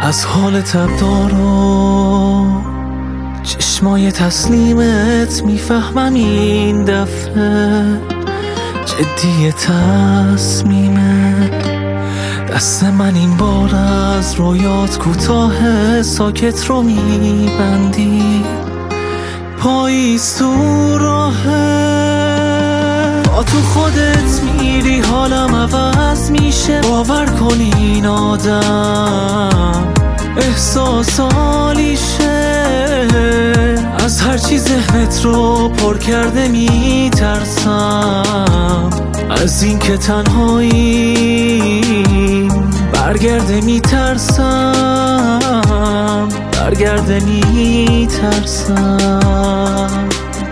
از حال تبدار و چشمای تسلیمت میفهمم این دفعه جدی تصمیمه. دست من این بار از رویات کوتاه، ساکت رو میبندی، پاییز تو راهه. با تو خودت میری حالم عوض میشه، باور کن این آدم احساسالیشه. از هرچی ذهنت رو پر کرده میترسم، از این که تنهاییم برگرده میترسم، برگرده میترسم.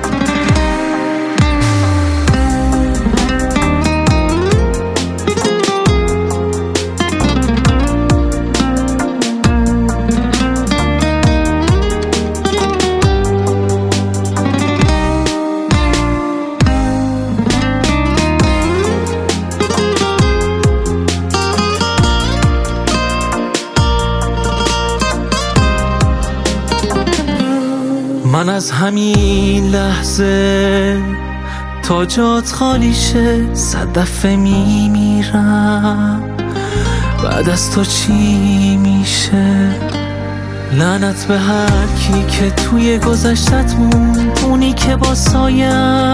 من از همین لحظه تا جات خالی شه 100 دفعه میمیرم. بعد از تو چی میشه؟ لعنت به هر کی که توی گذشتت موند، اونی که با سایش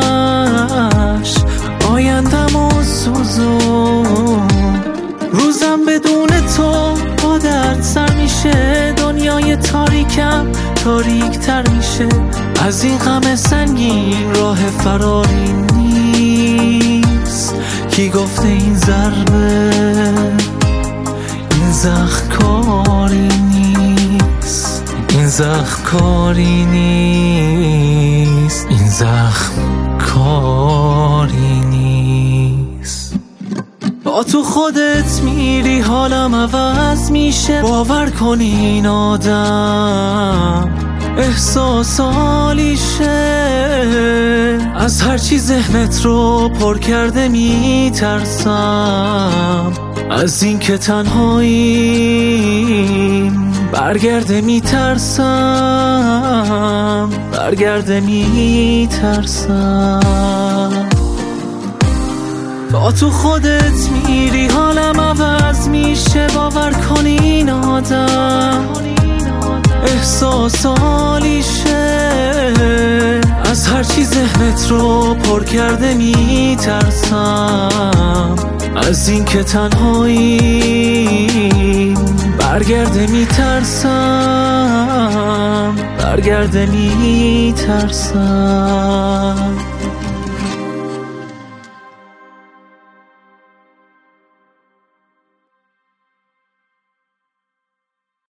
آینده‌مو سوزون. روزم بدون تو با درد سر میشه، دنیای تاریکم تاریک تر میشه. از این غم سنگین راه فراری نیست. کی گفته این ضربه این زخم کاری نیست، این زخم کاری نیست، این زخم کاری نیست. با تو خودت میری حالم عوض میشه، باور کن این آدم احساسالیشه. از هرچی ذهنت رو پر کرده میترسم، از این که تنهاییم برگرده میترسم، برگرده میترسم. با تو خودت میری حالم عوض میشه، باور کن این آدم احساسالیشه. از هرچی ذهنت رو پر کرده میترسم، از این که تنهاییم برگرده میترسم، برگرده میترسم.